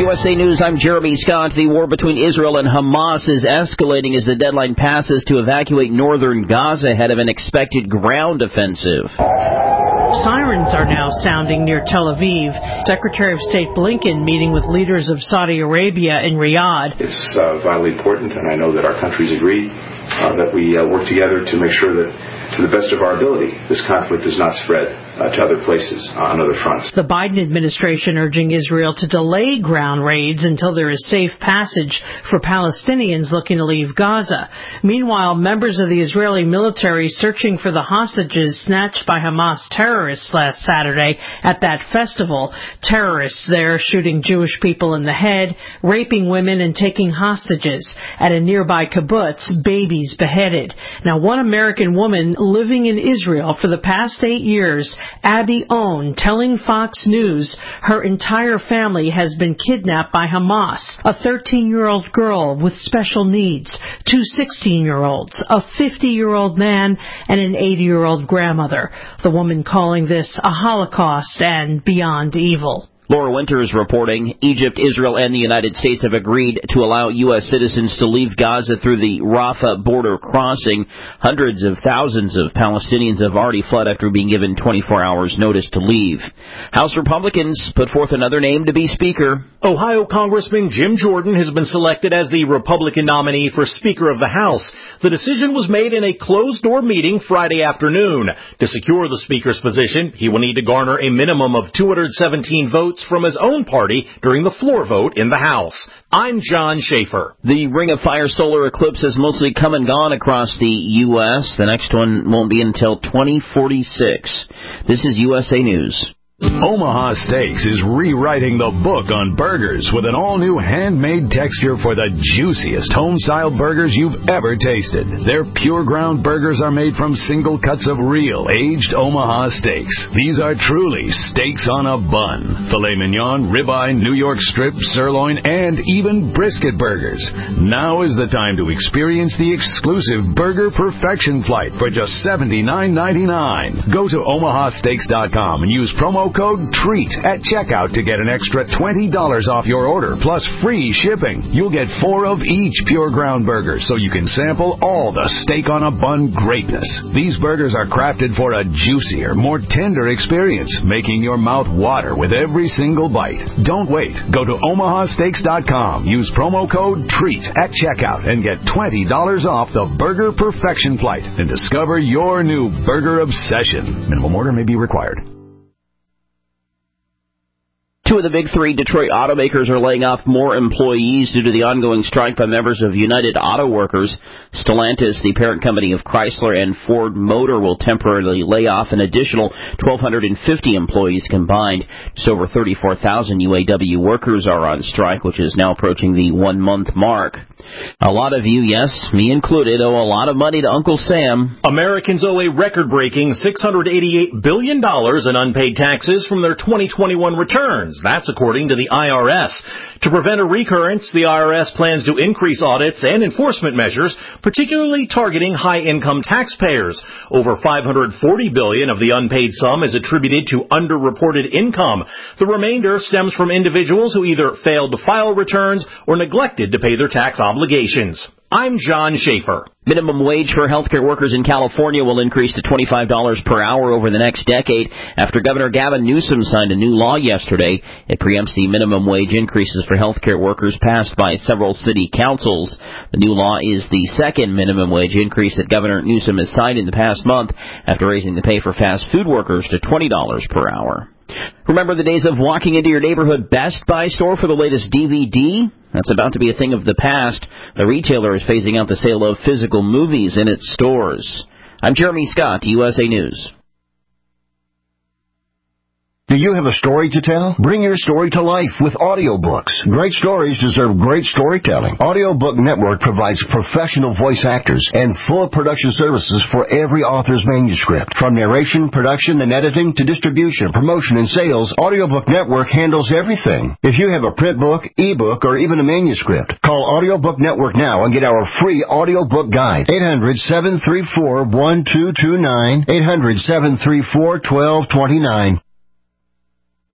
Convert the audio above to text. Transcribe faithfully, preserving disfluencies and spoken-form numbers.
U S A News, I'm Jeremy Scott. The war between Israel and Hamas is escalating as the deadline passes to evacuate northern Gaza ahead of an expected ground offensive. Sirens are now sounding near Tel Aviv. Secretary of State Blinken meeting with leaders of Saudi Arabia in Riyadh. It's uh, vitally important, and I know that our countries agree uh, that we uh, work together to make sure that, to the best of our ability, this conflict does not spread uh, to other places uh, on other fronts. The Biden administration urging Israel to delay ground raids until there is safe passage for Palestinians looking to leave Gaza. Meanwhile, members of the Israeli military searching for the hostages snatched by Hamas terrorists last Saturday at that festival. Terrorists there shooting Jewish people in the head, raping women, and taking hostages. At a nearby kibbutz, babies beheaded. Now, one American woman living in Israel for the past eight years, Abby Owen, telling Fox News her entire family has been kidnapped by Hamas. A thirteen-year-old girl with special needs, two sixteen-year-olds, a fifty-year-old man, and an eighty-year-old grandmother. The woman calling this a Holocaust and beyond evil. Laura Winters reporting Egypt, Israel, and the United States have agreed to allow U S citizens to leave Gaza through the Rafah border crossing. Hundreds of thousands of Palestinians have already fled after being given twenty-four hours notice to leave. House Republicans put forth another name to be Speaker. Ohio Congressman Jim Jordan has been selected as the Republican nominee for Speaker of the House. The decision was made in a closed-door meeting Friday afternoon. To secure the Speaker's position, he will need to garner a minimum of two hundred seventeen votes from his own party during the floor vote in the House. I'm John Schaefer. The Ring of Fire solar eclipse has mostly come and gone across the U S The next one won't be until twenty forty-six. This is U S A News. Omaha Steaks is rewriting the book on burgers with an all-new handmade texture for the juiciest home-style burgers you've ever tasted. Their pure ground burgers are made from single cuts of real, aged Omaha steaks. These are truly steaks on a bun. Filet mignon, ribeye, New York strip, sirloin, and even brisket burgers. Now is the time to experience the exclusive Burger Perfection Flight for just seventy-nine ninety-nine. Go to omaha steaks dot com and use promo code TREAT at checkout to get an extra twenty dollars off your order, plus free shipping. You'll get four of each pure ground burger, so you can sample all the steak on a bun greatness. These burgers are crafted for a juicier, more tender experience, making your mouth water with every single bite. Don't wait. Go to omaha steaks dot com. Use promo code TREAT at checkout and get twenty dollars off the Burger Perfection Flight and discover your new burger obsession. Minimum order may be required. Two of the big three Detroit automakers are laying off more employees due to the ongoing strike by members of United Auto Workers. Stellantis, the parent company of Chrysler and Ford Motor, will temporarily lay off an additional one thousand two hundred fifty employees combined. Just over thirty-four thousand U A W workers are on strike, which is now approaching the one-month mark. A lot of you, yes, me included, owe a lot of money to Uncle Sam. Americans owe a record-breaking six hundred eighty-eight billion dollars in unpaid taxes from their twenty twenty-one returns. That's according to the I R S. To prevent a recurrence, the I R S plans to increase audits and enforcement measures, particularly targeting high-income taxpayers. Over five hundred forty billion dollars of the unpaid sum is attributed to underreported income. The remainder stems from individuals who either failed to file returns or neglected to pay their tax obligations. I'm John Schaefer. Minimum wage for healthcare workers in California will increase to twenty-five dollars per hour over the next decade after Governor Gavin Newsom signed a new law yesterday. It preempts the minimum wage increases for healthcare workers passed by several city councils. The new law is the second minimum wage increase that Governor Newsom has signed in the past month after raising the pay for fast food workers to twenty dollars per hour. Remember the days of walking into your neighborhood Best Buy store for the latest D V D? That's about to be a thing of the past. The retailer is phasing out the sale of physical movies in its stores. I'm Jeremy Scott, U S A News. Do you have a story to tell? Bring your story to life with audiobooks. Great stories deserve great storytelling. Audiobook Network provides professional voice actors and full production services for every author's manuscript. From narration, production, and editing to distribution, promotion, and sales, Audiobook Network handles everything. If you have a print book, ebook, or even a manuscript, call Audiobook Network now and get our free audiobook guide. eight hundred, seven three four, one two two nine, eight hundred, seven three four, one two two nine.